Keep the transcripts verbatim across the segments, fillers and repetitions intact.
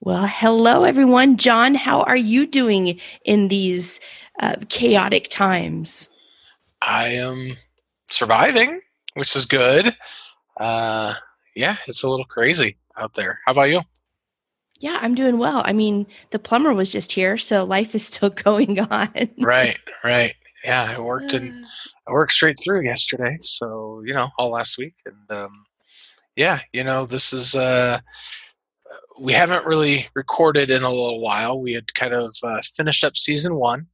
Well, hello, everyone. John, how are you doing in these uh, chaotic times? I am surviving, which is good. Uh, yeah, it's a little crazy out there. How about you? Yeah, I'm doing well. I mean, the plumber was just here, so life is still going on. Right, right. Yeah, I worked and I worked straight through yesterday, so you know, all last week, and um, yeah, you know, this is uh, we haven't really recorded in a little while. We had kind of uh, finished up season one,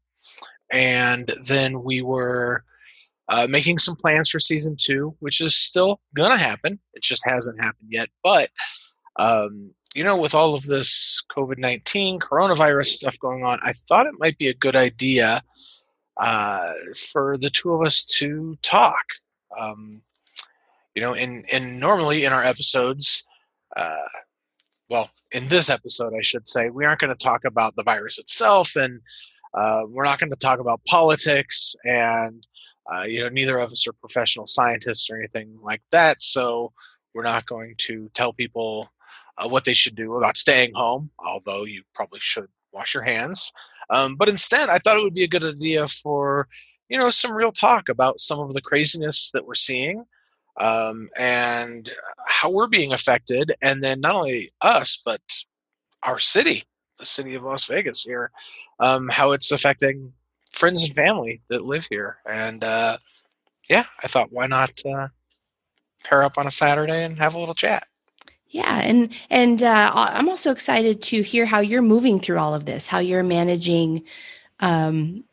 and then we were uh, making some plans for season two, which is still gonna happen. It just hasn't happened yet, but Um, you know, with all of this COVID nineteen coronavirus stuff going on, I thought it might be a good idea uh, for the two of us to talk. Um, you know, and, and normally in our episodes, uh, well, in this episode, I should say, we aren't going to talk about the virus itself, and uh, we're not going to talk about politics, and uh, you know, neither of us are professional scientists or anything like that. So we're not going to tell people uh, what they should do about staying home, although you probably should wash your hands. Um, but instead, I thought it would be a good idea for you know some real talk about some of the craziness that we're seeing, um, and how we're being affected, and then not only us, but our city, the city of Las Vegas here, um, how it's affecting friends and family that live here. And uh, yeah, I thought, why not uh, pair up on a Saturday and have a little chat? Yeah, and and uh, I- I'm also excited to hear how you're moving through all of this, how you're managing um,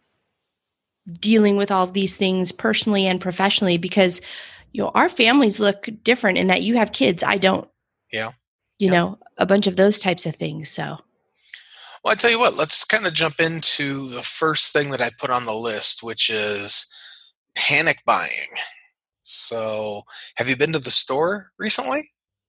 dealing with all of these things personally and professionally, because you know our families look different in that you have kids, I don't. Yeah. You Yep. know, a bunch of those types of things. So. Well, I tell you what, let's kind of jump into the first thing that I put on the list, which is panic buying. So, have you been to the store recently?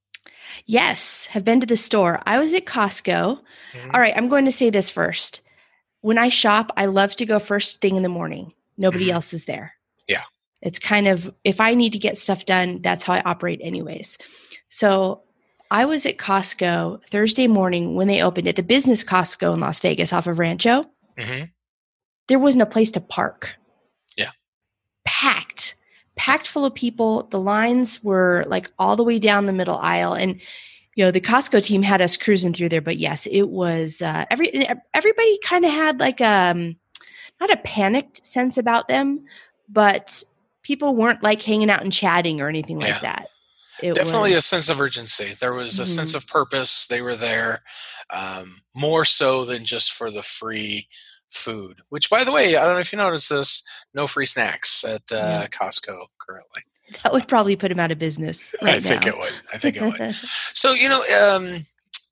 Yes, have been to the store. I was at Costco. All Hmm. right, I'm going to say this first. When I shop, I love to go first thing in the morning. Nobody Hmm. else is there. Yeah. It's kind of, if I need to get stuff done, that's how I operate, anyways. So I was at Costco Thursday morning when they opened it, the business Costco in Las Vegas off of Rancho. Hmm. There wasn't a place to park. Yeah. Packed, packed full of people. The lines were like all the way down the middle aisle. And you know, the Costco team had us cruising through there, but yes, it was uh, every everybody kind of had like um not a panicked sense about them, but people weren't like hanging out and chatting or anything like Yeah. that. It Definitely a was sense of urgency. There was a sense mhm. of purpose. They were there, um, more so than just for the free food. Which, by the way, I don't know if you noticed this: no free snacks at uh, No, Costco currently. that Uh, would probably put him out of business I right think now. it would. I think it would. So you know, um,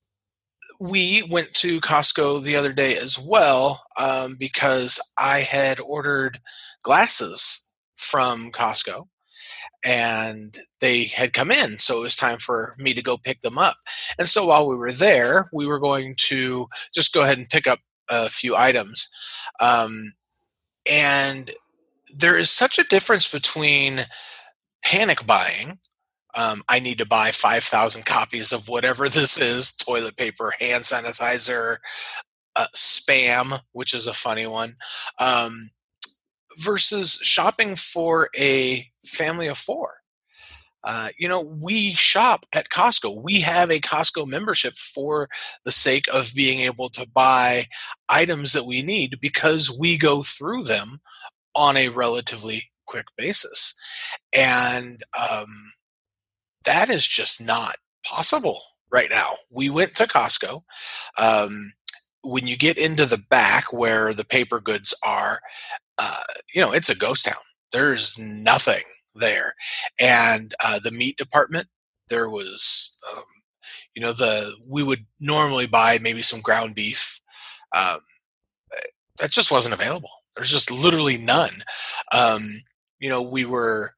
we went to Costco the other day as well, um, because I had ordered glasses from Costco and they had come in. So it was time for me to go pick them up. And so while we were there, we were going to just go ahead and pick up a few items. Um, and there is such a difference between panic buying. Um, I need to buy five thousand copies of whatever this is: toilet paper, hand sanitizer, uh, spam, which is a funny one, um, versus shopping for a family of four. Uh, you know, we shop at Costco. We have a Costco membership for the sake of being able to buy items that we need because we go through them on a relatively quick basis. And um, that is just not possible right now. We went to Costco. Um, when you get into the back where the paper goods are, uh, you know, it's a ghost town. There's nothing there. And uh, the meat department, there was, um, you know, the we would normally buy maybe some ground beef. Um, that just wasn't available. There's just literally none. Um, you know, we were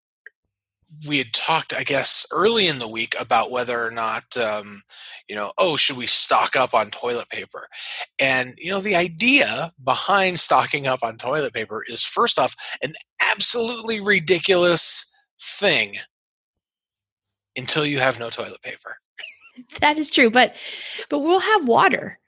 we had talked, I guess, early in the week about whether or not, um, you know, oh, should we stock up on toilet paper? And, you know, the idea behind stocking up on toilet paper is, first off, an absolutely ridiculous thing until you have no toilet paper. That is true. But, but we'll have water.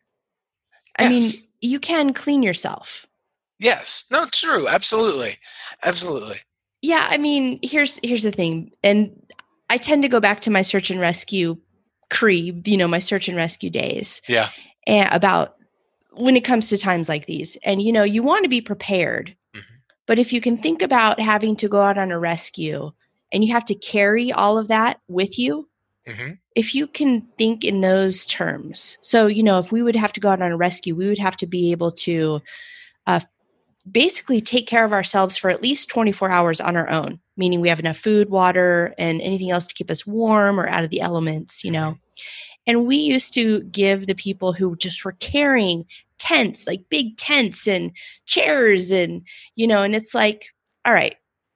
I Yes. mean, you can clean yourself. Yes. No, true. Absolutely. Absolutely. Yeah. I mean, here's, here's the thing. And I tend to go back to my search and rescue creed, you know, my search and rescue days. Yeah. And about when it comes to times like these. And, you know, you want to be prepared. Mm-hmm. But if you can think about having to go out on a rescue and you have to carry all of that with you, mm-hmm. if you can think in those terms. So, you know, if we would have to go out on a rescue, we would have to be able to uh, basically take care of ourselves for at least twenty-four hours on our own, meaning we have enough food, water, and anything else to keep us warm or out of the elements, you know. And we used to give the people who just were carrying tents, like big tents and chairs and, you know, and it's like, all right,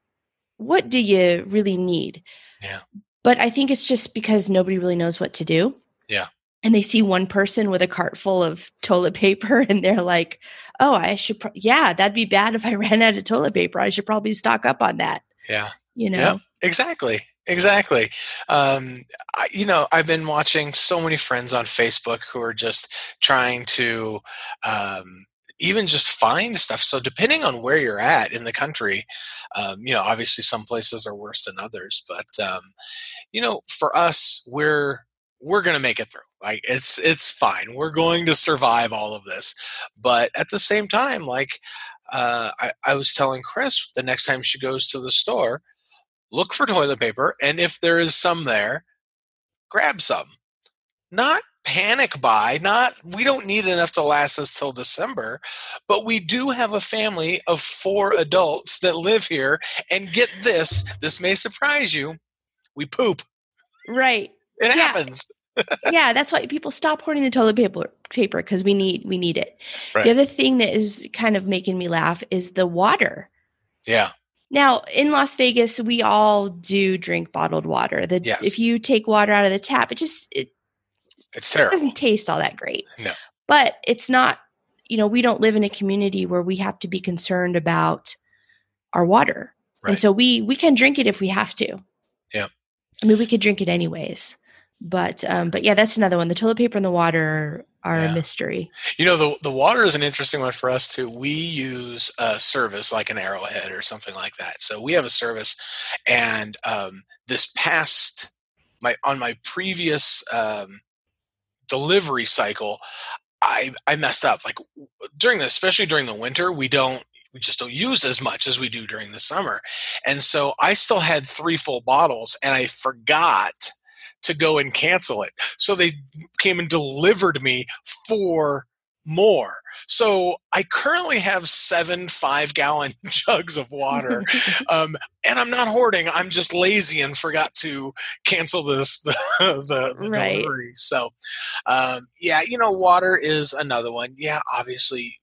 what do you really need? Yeah. But I think it's just because nobody really knows what to do. Yeah. And they see one person with a cart full of toilet paper and they're like, oh, I should, pro- yeah, that'd be bad if I ran out of toilet paper. I should probably stock up on that. Yeah. You know? Yep, exactly. Exactly. Um, I, you know, I've been watching so many friends on Facebook who are just trying to um, even just find stuff. So depending on where you're at in the country, um, you know, obviously some places are worse than others, but, um, you know, for us, we're, we're going to make it through. Like it's, it's fine. We're going to survive all of this. But at the same time, like uh, I, I was telling Chris, the next time she goes to the store, look for toilet paper, and if there is some there, grab some. Not panic buy, not we don't need enough to last us till December, but we do have a family of four adults that live here, and get this, this may surprise you, we poop. Right. It yeah. happens. Yeah, that's why people stop hoarding the toilet paper paper because we need we need it. Right. The other thing that is kind of making me laugh is the water. Yeah. Now, in Las Vegas, we all do drink bottled water. The, yes. If you take water out of the tap, it just it, it's terrible. It doesn't taste all that great. No. But it's not, you know, we don't live in a community where we have to be concerned about our water. Right. And so we we can drink it if we have to. Yeah. I mean, we could drink it anyways. But um, but yeah, that's another one. The toilet paper and the water are yeah. a mystery. You know, the the water is an interesting one for us too. We use a service like an Arrowhead or something like that. So we have a service, and um, this past my on my previous um, delivery cycle, I I messed up. Like during the especially during the winter, we don't. We just don't use as much as we do during the summer. And so I still had three full bottles, and I forgot to go and cancel it. So they came and delivered me four more. So I currently have seven five-gallon jugs of water. um, and I'm not hoarding. I'm just lazy and forgot to cancel this the, the, the right. delivery. So, um, yeah, you know, water is another one. Yeah, obviously,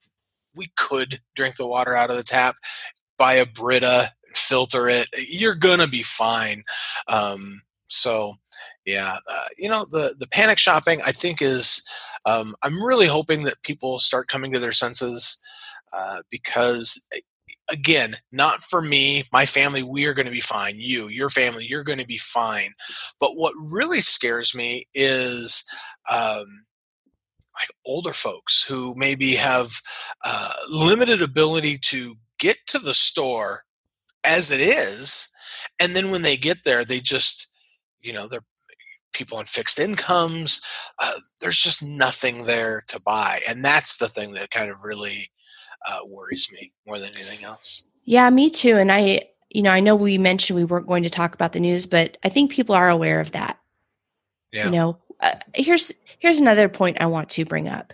we could drink the water out of the tap, buy a Brita, filter it. You're going to be fine. Um, so, yeah, uh, you know, the, the panic shopping, I think is, um, I'm really hoping that people start coming to their senses uh, because, again, not for me, my family, we are going to be fine. You, your family, you're going to be fine. But what really scares me is um, like older folks who maybe have uh, limited ability to get to the store as it is. And then when they get there, they just, you know, they're people on fixed incomes. Uh, there's just nothing there to buy. And that's the thing that kind of really uh, worries me more than anything else. Yeah, me too. And I, you know, I know we mentioned we weren't going to talk about the news, but I think people are aware of that. Yeah. You know, uh, here's, here's another point I want to bring up.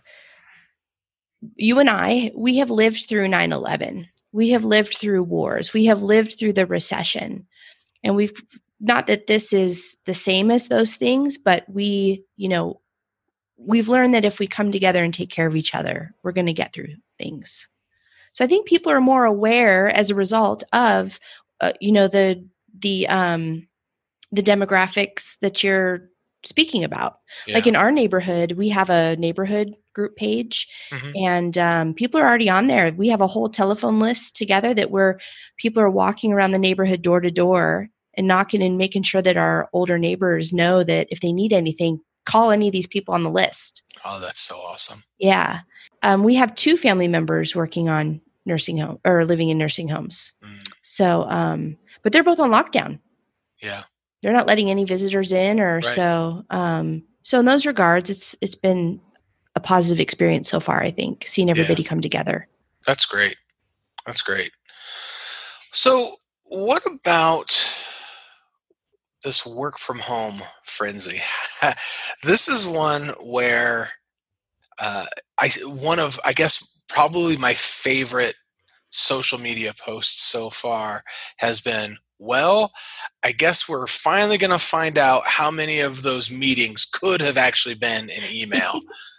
You and I, we have lived through nine eleven. We have lived through wars. We have lived through the recession. And we've, not that this is the same as those things, but we, you know, we've learned that if we come together and take care of each other, we're going to get through things. So I think people are more aware as a result of, uh, you know, the, the, um, the demographics that you're speaking about. Yeah. Like in our neighborhood, we have a neighborhood group page, mm-hmm. and um, people are already on there. We have a whole telephone list together that where people are walking around the neighborhood door to door and knocking and making sure that our older neighbors know that if they need anything, call any of these people on the list. Oh, that's so awesome. Yeah. Um, we have two family members working on nursing home or living in nursing homes. Mm. So, um, but they're both on lockdown. Yeah. They're not letting any visitors in or right. so. Um, so in those regards, it's, it's been a positive experience so far, I think, seeing everybody yeah. come together. That's great. That's great. So what about this work from home frenzy? This is one where uh, I one of I guess probably my favorite social media posts so far has been, well, I guess we're finally going to find out how many of those meetings could have actually been in email.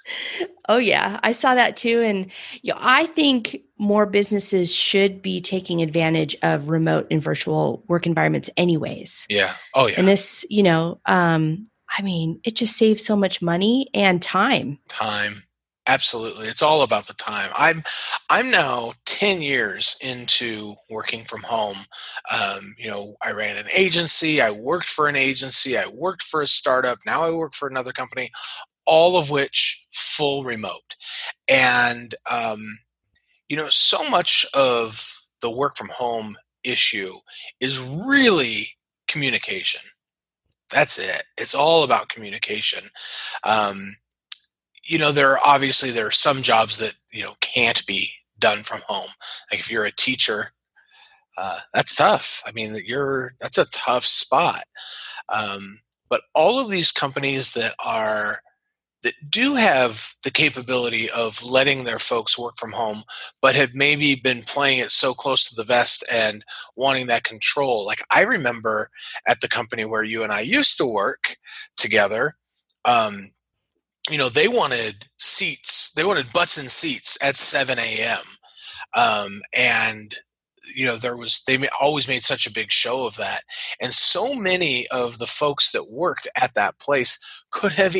Oh yeah, I saw that too. And you know, I think more businesses should be taking advantage of remote and virtual work environments anyways. Yeah. Oh yeah. And this, you know, um, I mean, it just saves so much money and time. Time. Absolutely. It's all about the time. I'm I'm now ten years into working from home. Um, you know, I ran an agency, I worked for an agency, I worked for a startup, now I work for another company, all of which full remote. And, um, you know, so much of the work from home issue is really communication. That's it. It's all about communication. Um, you know, there are obviously there are some jobs that, you know, can't be done from home. Like if you're a teacher, uh, that's tough. I mean, you're that's a tough spot. Um, but all of these companies that are that do have the capability of letting their folks work from home, but have maybe been playing it so close to the vest and wanting that control. Like I remember at the company where you and I used to work together, um, you know, they wanted seats, they wanted butts in seats at seven a.m. Um, and, you know, there was, they always made such a big show of that. And so many of the folks that worked at that place could have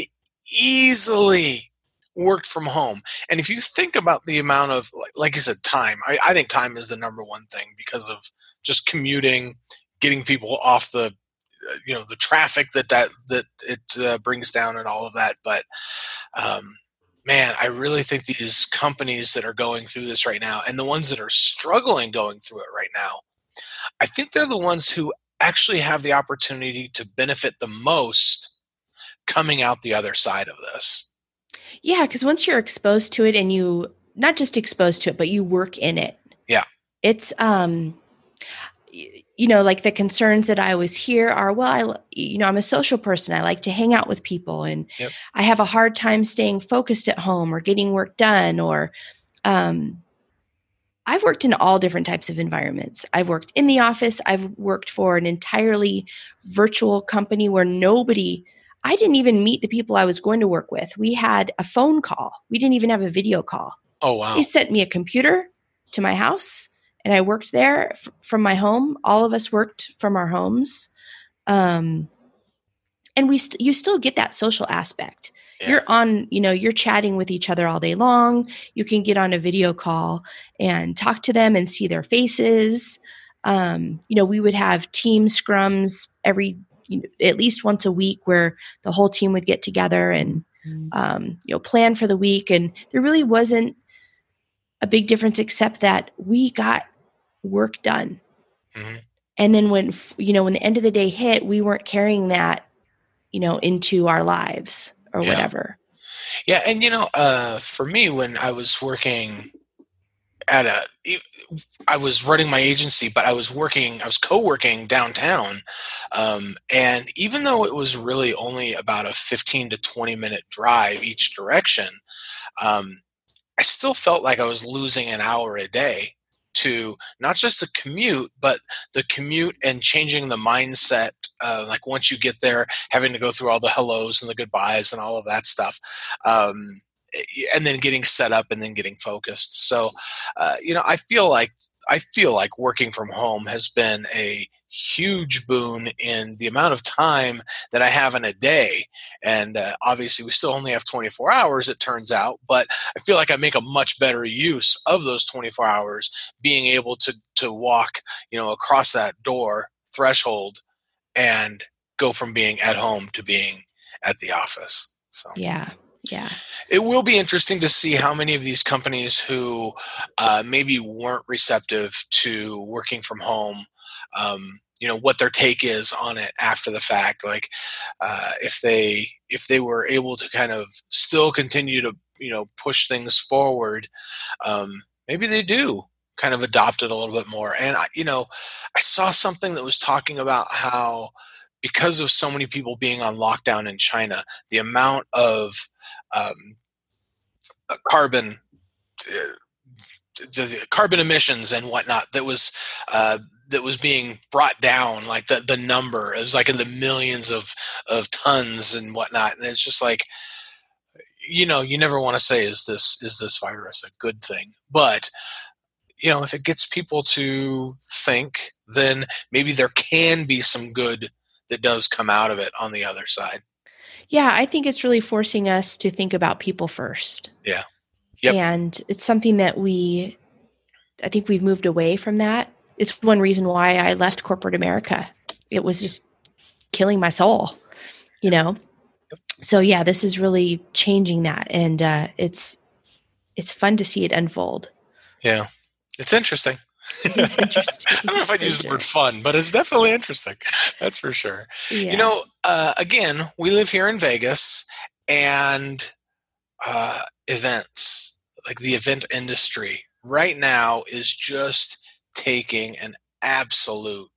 easily worked from home. And if you think about the amount of, like you said, time, I, I think time is the number one thing because of just commuting, getting people off the, you know, the traffic that that that it uh, brings down and all of that. But um, man, I really think these companies that are going through this right now, and the ones that are struggling going through it right now, I think they're the ones who actually have the opportunity to benefit the most coming out the other side of this. Yeah, because once you're exposed to it, and you not just exposed to it, but you work in it. Yeah, it's um. you know, like the concerns that I always hear are, well, I, you know, I'm a social person. I like to hang out with people, and yep. I have a hard time staying focused at home or getting work done. Or, um, I've worked in all different types of environments. I've worked in the office. I've worked for an entirely virtual company where nobody, I didn't even meet the people I was going to work with. We had a phone call. We didn't even have a video call. Oh, wow. They sent me a computer to my house, and I worked there f- from my home. All of us worked from our homes. Um, and we st- you still get that social aspect. Yeah. You're on, you know, you're chatting with each other all day long. You can get on a video call and talk to them and see their faces. Um, you know, we would have team scrums every, you know, at least once a week where the whole team would get together and, mm-hmm. um, you know, plan for the week. And there really wasn't a big difference except that we got work done. Mm-hmm. And then when, you know, when the end of the day hit, we weren't carrying that, you know, into our lives or yeah. whatever. Yeah. And, you know, uh, for me, when I was working at a, I was running my agency, but I was working, I was co-working downtown. Um, and even though it was really only about a fifteen to twenty minute drive each direction, um, I still felt like I was losing an hour a day to not just the commute, but the commute and changing the mindset. Uh, like once you get there, having to go through all the hellos and the goodbyes and all of that stuff. Um, and then getting set up and then getting focused. So, uh, you know, I feel like, I feel like working from home has been a huge boon in the amount of time that I have in a day. And uh, obviously we still only have twenty-four hours, it turns out, but I feel like I make a much better use of those twenty-four hours, being able to, to walk, you know, across that door threshold and go from being at home to being at the office. So Yeah. Yeah. it will be interesting to see how many of these companies who uh, maybe weren't receptive to working from home, um, you know, what their take is on it after the fact. Like uh, if they if they were able to kind of still continue to, you know, push things forward, um, maybe they do kind of adopt it a little bit more. And I, you know, I saw something that was talking about how because of so many people being on lockdown in China, the amount of um, carbon uh, the carbon emissions and whatnot that was uh, that was being brought down, like the the number, it was like in the millions of of tons and whatnot. And it's just like, you know, you never want to say, is this is this virus a good thing? But you know, if it gets people to think, then maybe there can be some good that does come out of it on the other side. Yeah, I think it's really forcing us to think about people first. Yeah. Yep. And it's something that we, I think we've moved away from that. It's one reason why I left corporate America. It was just killing my soul, you know? Yep. So yeah, this is really changing that. And uh, it's, it's fun to see it unfold. Yeah. It's interesting. It's interesting. I don't know if I'd use sure. the word fun, but it's definitely interesting. That's for sure. Yeah. You know, uh, again, we live here in Vegas, and uh, events, like the event industry right now is just taking an absolute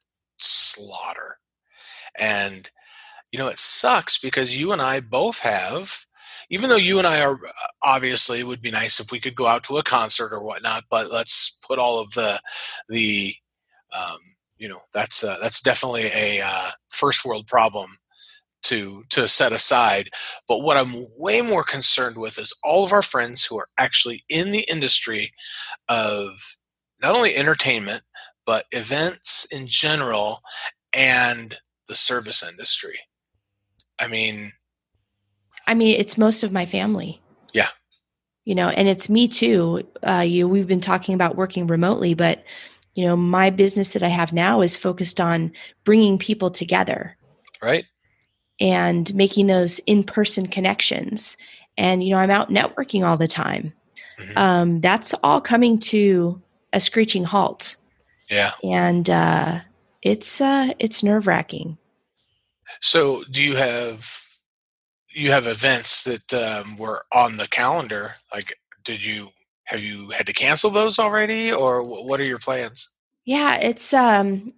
slaughter. And, you know, it sucks because you and I both have, even though you and I are, obviously it would be nice if we could go out to a concert or whatnot, but let's put all of the, the, um, you know, that's, uh, that's definitely a uh, first world problem to, to set aside. But what I'm way more concerned with is all of our friends who are actually in the industry of not only entertainment, but events in general and the service industry. I mean, I mean, it's most of my family. Yeah. You know, and it's me too. Uh, you, we've been talking about working remotely, but you know, my business that I have now is focused on bringing people together. Right. And making those in-person connections. And, you know, I'm out networking all the time. Mm-hmm. Um, that's all coming to a screeching halt. Yeah. And uh, it's uh, it's nerve-wracking. So do you have, you have events that um, were on the calendar? Like, did you, have you had to cancel those already, or what are your plans? Yeah, it's, um,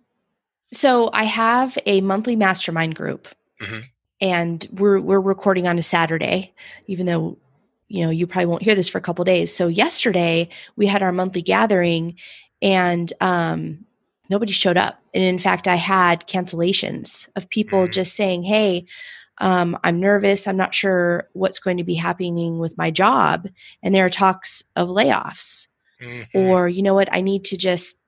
so I have a monthly mastermind group. Mm-hmm. And we're we're recording on a Saturday, even though, you know, you probably won't hear this for a couple of days. So yesterday we had our monthly gathering, and um, nobody showed up. And in fact, I had cancellations of people mm-hmm. just saying, "Hey, um, I'm nervous. I'm not sure what's going to be happening with my job," and there are talks of layoffs, mm-hmm. or you know what, I need to just,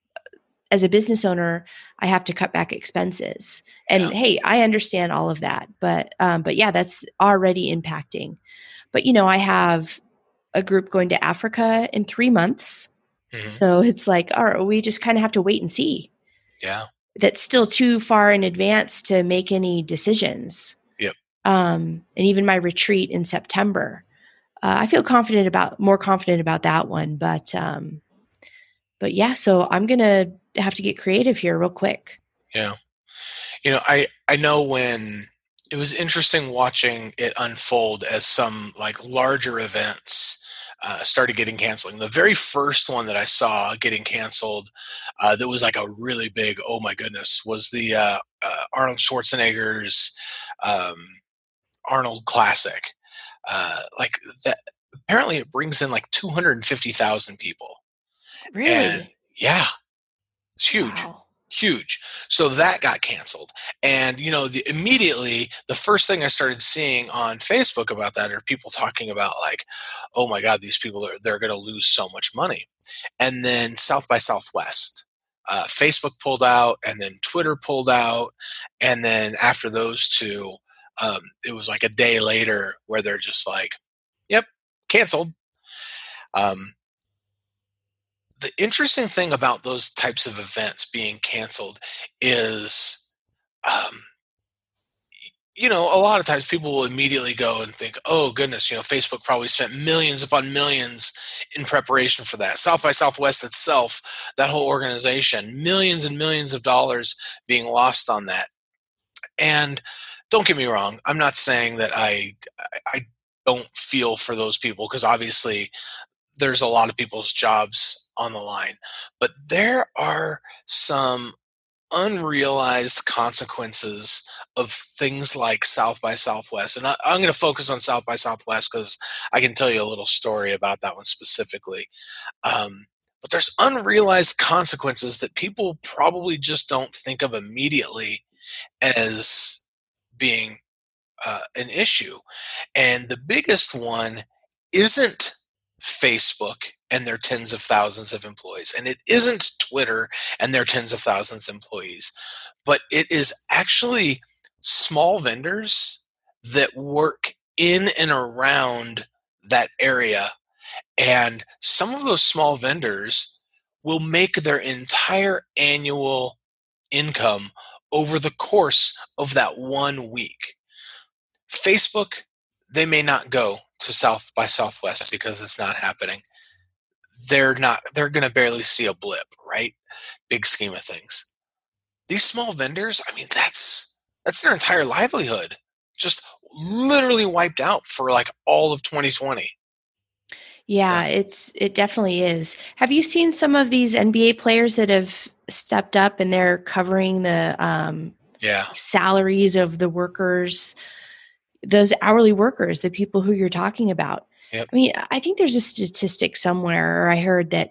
as a business owner, I have to cut back expenses. And yeah. Hey, I understand all of that, but, um, but yeah, that's already impacting. But, you know, I have a group going to Africa in three months. Mm-hmm. So it's like, all right, we just kind of have to wait and see. Yeah. That's still too far in advance to make any decisions. Yep. Um, and even my retreat in September, uh, I feel confident about, more confident about that one, but, um, but yeah, so I'm going to have to get creative here real quick. Yeah. You know, I, I know when it was interesting watching it unfold as some like larger events uh, started getting canceled. The very first one that I saw getting canceled uh, that was like a really big, oh my goodness, was the uh, uh, Arnold Schwarzenegger's um, Arnold Classic. Uh, like that, apparently it brings in like two hundred fifty thousand people. Really? And yeah, it's huge. Wow. Huge. So that got canceled. And, you know, the, immediately the first thing I started seeing on Facebook about that are people talking about like, oh my God, these people, are they're going to lose so much money. And then South by Southwest, uh, Facebook pulled out, and then Twitter pulled out. And then after those two, um, it was like a day later where they're just like, yep, canceled. Um, The interesting thing about those types of events being canceled is, um, you know, a lot of times people will immediately go and think, oh, goodness, you know, Facebook probably spent millions upon millions in preparation for that. South by Southwest itself, that whole organization, millions and millions of dollars being lost on that. And don't get me wrong, I'm not saying that I, I don't feel for those people, because obviously there's a lot of people's jobs on the line. But there are some unrealized consequences of things like South by Southwest. And I, I'm going to focus on South by Southwest because I can tell you a little story about that one specifically. Um, but there's unrealized consequences that people probably just don't think of immediately as being uh, an issue. And the biggest one isn't Facebook and their tens of thousands of employees, and it isn't Twitter and their tens of thousands of employees, but it is actually small vendors that work in and around that area. And some of those small vendors will make their entire annual income over the course of that one week. Facebook, they may not go to South by Southwest because it's not happening. They're not, they're going to barely see a blip, right? Big scheme of things. These small vendors, I mean, that's, that's their entire livelihood. Just literally wiped out for like all of twenty twenty. Yeah, Yeah. it's, it definitely is. Have you seen some of these N B A players that have stepped up and they're covering the um, Yeah. salaries of the workers, those hourly workers, the people who you're talking about? Yep. I mean, I think there's a statistic somewhere, or I heard that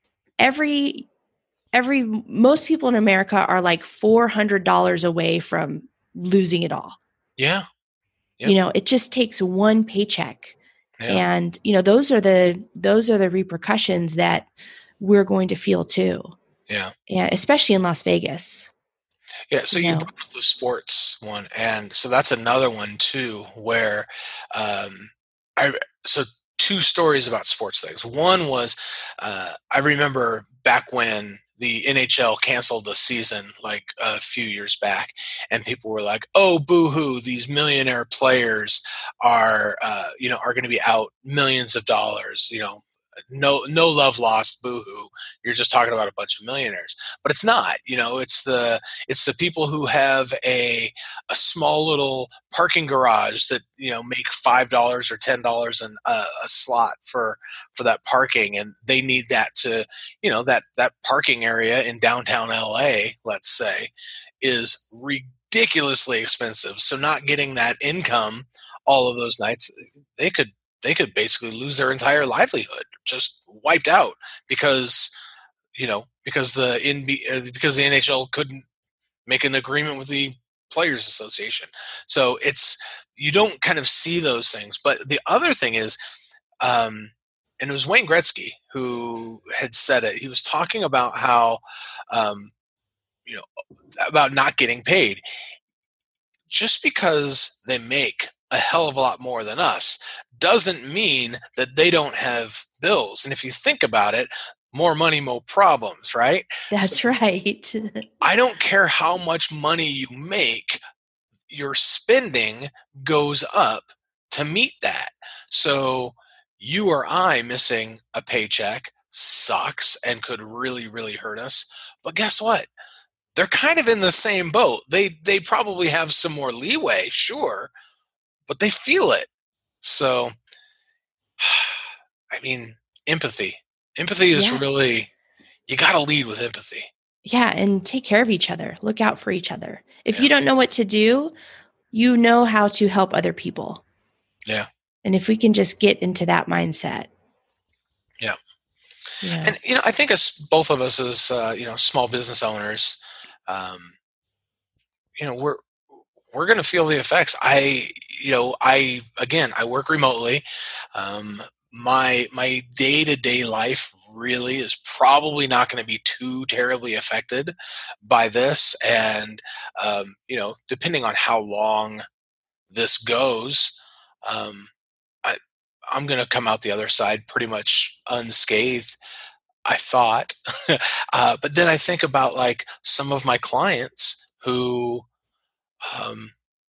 every every most people in America are like four hundred dollars away from losing it all. Yeah. Yep. You know, it just takes one paycheck. Yeah. And, you know, those are the those are the repercussions that we're going to feel too. Yeah. And especially in Las Vegas. Yeah, so You you know. brought up the sports one, and so that's another one too, where um, I so two stories about sports things. One was uh, I remember back when the N H L canceled the season like a few years back, and people were like, "Oh, boo-hoo! These millionaire players are uh, you know are going to be out millions of dollars." You know, no no love lost, boo-hoo. You're just talking about a bunch of millionaires, but it's not. You know, it's the it's the people who have a a small little parking garage that you know make five dollars or ten dollars an a, a slot for for that parking, and they need that to you know that that parking area in downtown L A, let's say, is ridiculously expensive. So not getting that income all of those nights, they could they could basically lose their entire livelihood, just wiped out because you know because the N B A, because the N H L couldn't make an agreement with the Players Association. So it's you don't kind of see those things. But the other thing is, um, and it was Wayne Gretzky who had said it. He was talking about how, um, you know, about not getting paid. Just because they make a hell of a lot more than us doesn't mean that they don't have bills. And if you think about it, more money, more problems, right? That's So right. I don't care how much money you make, your spending goes up to meet that. So you or I missing a paycheck sucks and could really, really hurt us. But guess what? They're kind of in the same boat. They they probably have some more leeway, sure, but they feel it. So, I mean, empathy. Empathy is Yeah. really, you got to lead with empathy. Yeah. And take care of each other. Look out for each other. If Yeah. you don't know what to do, you know how to help other people. Yeah. And if we can just get into that mindset. Yeah. Yeah. And, you know, I think as both of us as, uh, you know, small business owners, um, you know, we're, we're going to feel the effects. I, you know, I, again, I work remotely. Um, my, my day-to-day life really is probably not going to be too terribly affected by this. And, um, you know, depending on how long this goes, um, I, I'm going to come out the other side pretty much unscathed, I thought. uh, but then I think about like some of my clients who, um,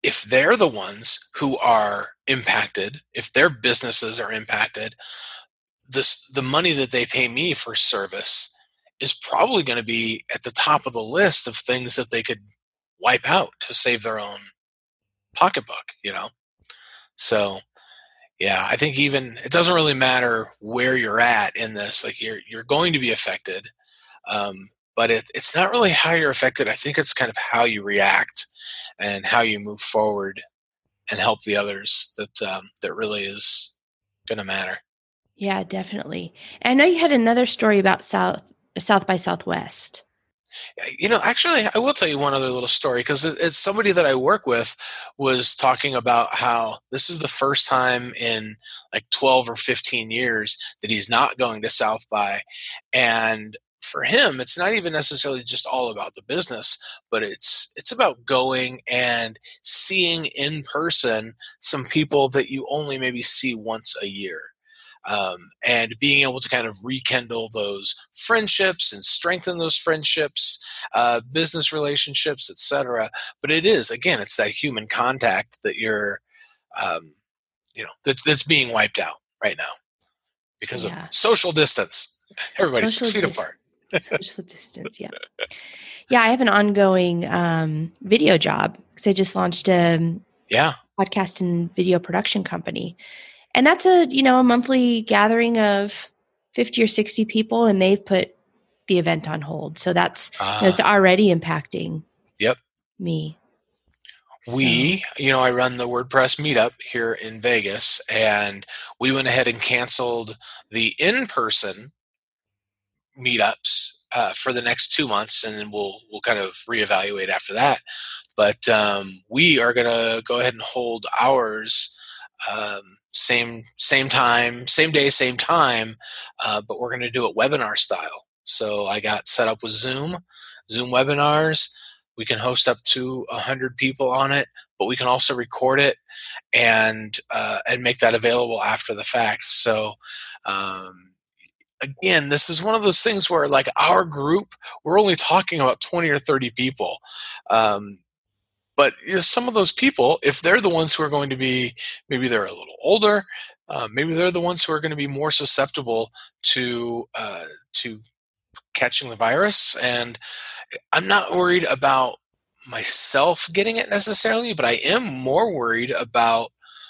if they're the ones who are impacted, if their businesses are impacted, this the money that they pay me for service is probably going to be at the top of the list of things that they could wipe out to save their own pocketbook, you know? So, yeah, I think even it doesn't really matter where you're at in this. Like you're you're going to be affected, um, but it, it's not really how you're affected. I think it's kind of how you react and how you move forward and help the others that um, that really is going to matter. Yeah, definitely. And I know you had another story about South South by Southwest. You know, actually, I will tell you one other little story because it's somebody that I work with was talking about how this is the first time in like twelve or fifteen years that he's not going to South by. And for him, it's not even necessarily just all about the business, but it's it's about going and seeing in person some people that you only maybe see once a year. Um, and being able to kind of rekindle those friendships and strengthen those friendships, uh, business relationships, et cetera. But it is, again, it's that human contact that you're, um, you know, that, that's being wiped out right now because Yeah. of social distance. Everybody's Social six feet dis- apart. Social distance, yeah. Yeah, I have an ongoing um, video job because I just launched a yeah. podcast and video production company. And that's a, you know, a monthly gathering of fifty or sixty people, and they've put the event on hold. So that's, uh, you know, it's already impacting yep. me. We, so. you know, I run the WordPress meetup here in Vegas, and we went ahead and canceled the in-person meetups uh, for the next two months, and then we'll we'll kind of reevaluate after that. But um, we are going to go ahead and hold ours um, same same time, same day, same time, uh, but we're going to do it webinar style. So I got set up with Zoom, Zoom webinars. We can host up to one hundred people on it, but we can also record it and uh, and make that available after the fact. So um, again, this is one of those things where, like, our group, we're only talking about twenty or thirty people. Um, but you know, some of those people, if they're the ones who are going to be, maybe they're a little older, uh, maybe they're the ones who are going to be more susceptible to uh, to catching the virus. And I'm not worried about myself getting it necessarily, but I am more worried about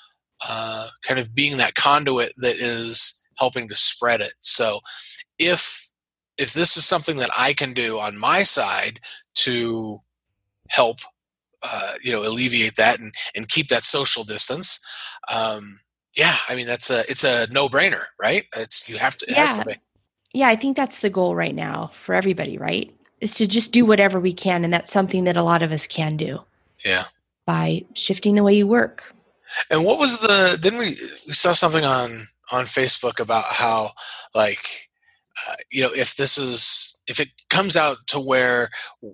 uh, kind of being that conduit that is helping to spread it. So if if this is something that I can do on my side to help uh, you know, alleviate that and, and keep that social distance, um, yeah, I mean, that's a it's a no-brainer, right? It's you have to it yeah. has to be. Yeah, I think that's the goal right now for everybody, right? Is to just do whatever we can, and that's something that a lot of us can do. Yeah. By shifting the way you work. And what was the didn't we we saw something on on Facebook about how, like, uh, you know, if this is if it comes out to where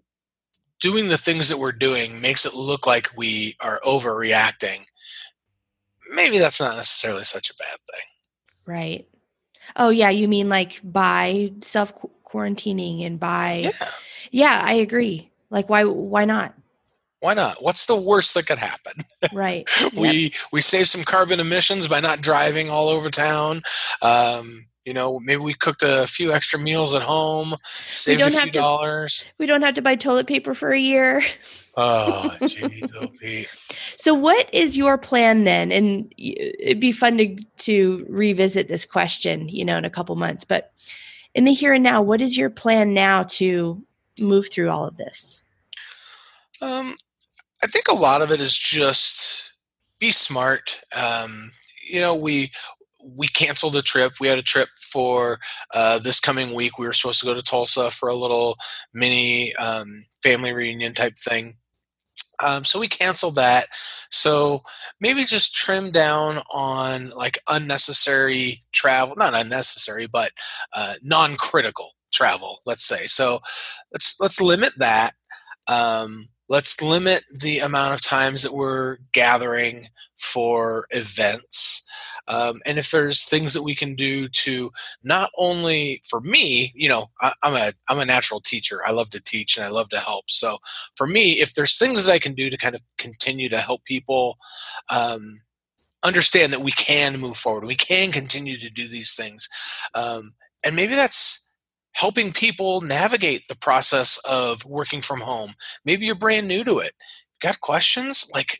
doing the things that we're doing makes it look like we are overreacting, maybe that's not necessarily such a bad thing. Right. Oh yeah, you mean like by self quarantining and by yeah. yeah, I agree. Like why why not? Why not? What's the worst that could happen? Right. we yep. we save some carbon emissions by not driving all over town. Um, you know, maybe we cooked a few extra meals at home, saved a few to, dollars. We don't have to buy toilet paper for a year. Oh, geez, oh, Pete. So what is your plan then? And it'd be fun to, to revisit this question, you know, in a couple months. But in the here and now, what is your plan now to move through all of this? Um, I think a lot of it is just be smart. Um, you know, we we canceled a trip. We had a trip for uh, this coming week. We were supposed to go to Tulsa for a little mini um, family reunion type thing. Um, so we canceled that. So maybe just trim down on like unnecessary travel, not unnecessary, but uh, non-critical travel, let's say. So let's let's limit that. Um, let's limit the amount of times that we're gathering for events. Um, and if there's things that we can do to not only for me, you know, I, I'm a I'm a natural teacher. I love to teach and I love to help. So for me, if there's things that I can do to kind of continue to help people um, understand that we can move forward, we can continue to do these things, um, and maybe that's helping people navigate the process of working from home. Maybe you're brand new to it. Got questions? Like,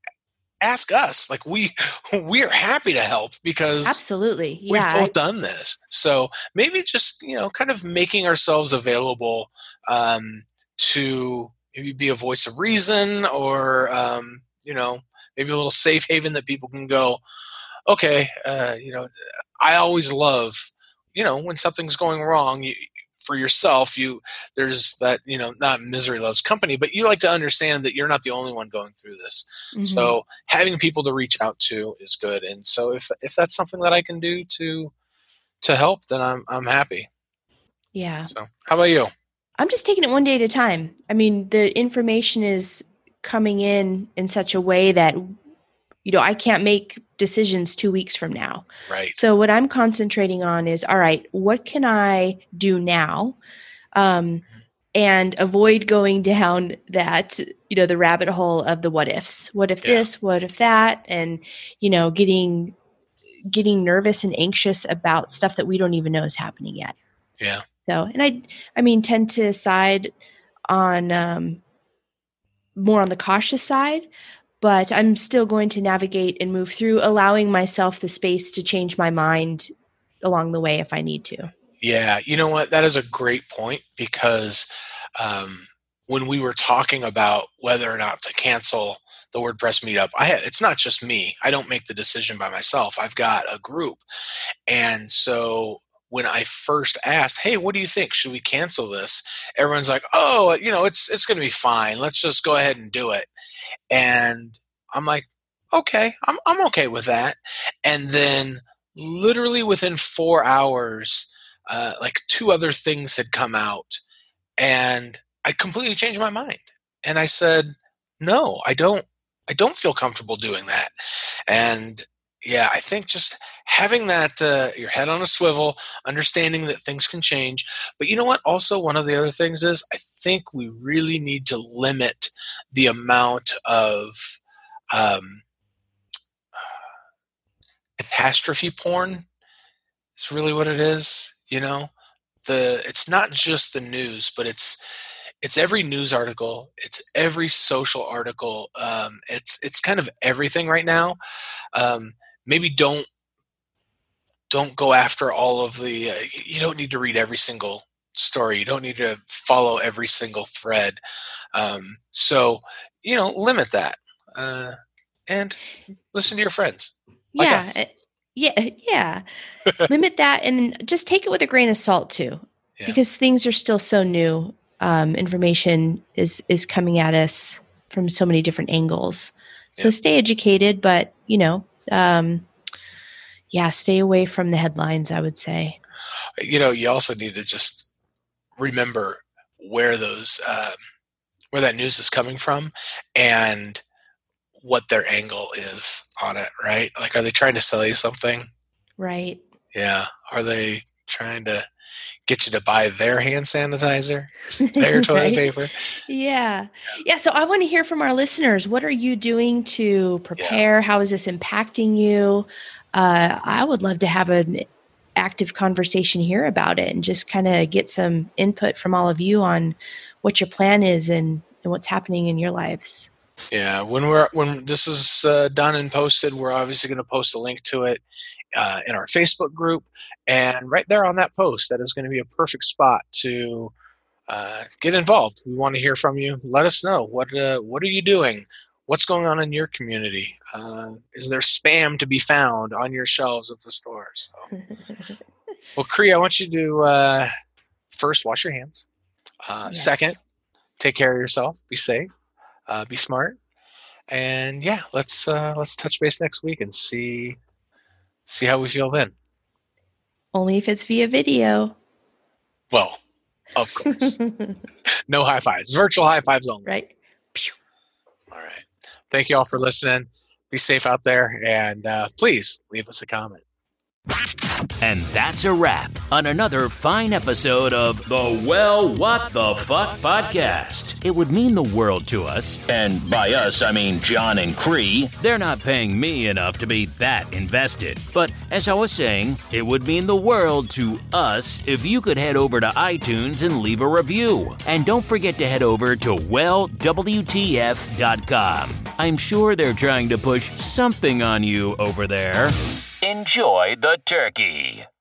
ask us. Like, we we are happy to help because absolutely, yeah, we've both I, done this. So maybe just, you know, kind of making ourselves available um, to maybe be a voice of reason, or um, you know, maybe a little safe haven that people can go, okay, uh, you know, I always love, you know, when something's going wrong, you, for yourself, you there's that, you know, not misery loves company, but you like to understand that you're not the only one going through this. mm-hmm. So having people to reach out to is good. And so if if that's something that I can do to to help, then I'm I'm happy. Yeah. So how about you? I'm just taking it one day at a time. I mean, the information is coming in in such a way that, you know, I can't make decisions two weeks from now. Right. So what I'm concentrating on is, all right, what can I do now? Um, and avoid going down that, you know, the rabbit hole of the what ifs. What if Yeah. this, what if that? And, you know, getting, getting nervous and anxious about stuff that we don't even know is happening yet. Yeah. So, and I, I mean, tend to side on, um, more on the cautious side, but I'm still going to navigate and move through, allowing myself the space to change my mind along the way if I need to. Yeah, you know what? That is a great point, because um, when we were talking about whether or not to cancel the WordPress meetup, I had, it's not just me. I don't make the decision by myself. I've got a group. And so when I first asked, hey, what do you think? Should we cancel this? Everyone's like, oh, you know, it's it's going to be fine. Let's just go ahead and do it. And I'm like, okay, I'm I'm okay with that. And then literally within four hours, uh, like two other things had come out, and I completely changed my mind. And I said, no, I don't. I don't feel comfortable doing that. And yeah, I think just having that uh, your head on a swivel, understanding that things can change. But you know what? Also, one of the other things is I think we really need to limit the amount of um, catastrophe porn. It's really what it is. You know, the it's not just the news, but it's it's every news article, it's every social article. Um, it's it's kind of everything right now. Um, maybe don't don't go after all of the. Uh, you don't need to read every single story. You don't need to follow every single thread. Um, so you know, limit that uh, and listen to your friends. Like Yeah. us. Yeah. Yeah. Limit that and just take it with a grain of salt too, Yeah. because things are still so new. Um, information is, is coming at us from so many different angles. So Yeah. stay educated, but you know, um, yeah, stay away from the headlines, I would say. You know, you also need to just remember where those um, where that news is coming from and what their angle is on it, right? Like, are they trying to sell you something? Right. Yeah. Are they trying to get you to buy their hand sanitizer, their toilet Right? paper? Yeah. Yeah. So I want to hear from our listeners. What are you doing to prepare? Yeah. How is this impacting you? Uh, I would love to have an active conversation here about it and just kind of get some input from all of you on what your plan is and, and what's happening in your lives. Yeah. When we're when this is uh, done and posted, we're obviously going to post a link to it uh, in our Facebook group, and right there on that post, that is going to be a perfect spot to uh, get involved. We want to hear from you. Let us know what uh, what are you doing. What's going on in your community? Uh, is there spam to be found on your shelves at the store? So. Well, Cree, I want you to uh, first wash your hands. Uh, Yes. Second, take care of yourself. Be safe. Uh, be smart. And yeah, let's uh, let's touch base next week and see see how we feel then. Only if it's via video. Well, of course. No high fives. Virtual high fives only. Right. All right. Thank you all for listening. be safe out there, and uh, please leave us a comment. And that's a wrap on another fine episode of the Well, What the Fuck podcast. It would mean the world to us, and by us, I mean John and Cree. They're not paying me enough to be that invested. But as I was saying, it would mean the world to us if you could head over to iTunes and leave a review. And don't forget to head over to well w t f dot com. I'm sure they're trying to push something on you over there. Enjoy the turkey.